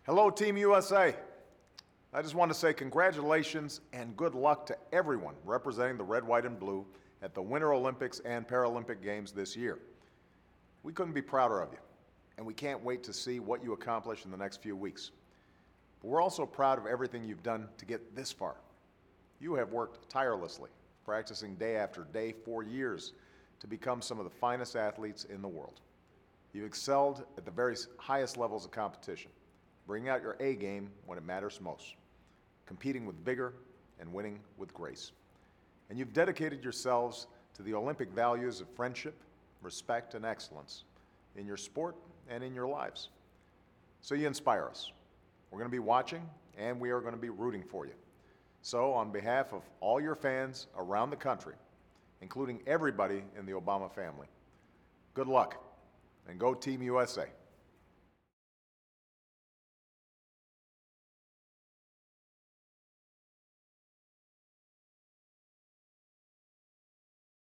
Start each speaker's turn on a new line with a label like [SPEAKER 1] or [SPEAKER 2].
[SPEAKER 1] Hello, Team USA. I just want to say congratulations and good luck to everyone representing the red, white, and blue at the Winter Olympics and Paralympic Games this year. We couldn't be prouder of you, and we can't wait to see what you accomplish in the next few weeks. But we're also proud of everything you've done to get this far. You have worked tirelessly, practicing day after day for years to become some of the finest athletes in the world. You've excelled at the very highest levels of competition, bringing out your A game when it matters most, competing with vigor and winning with grace. And you've dedicated yourselves to the Olympic values of friendship, respect, and excellence in your sport and in your lives. So you inspire us. We're going to be watching, and we are going to be rooting for you. So on behalf of all your fans around the country, including everybody in the Obama family, good luck, and go Team USA.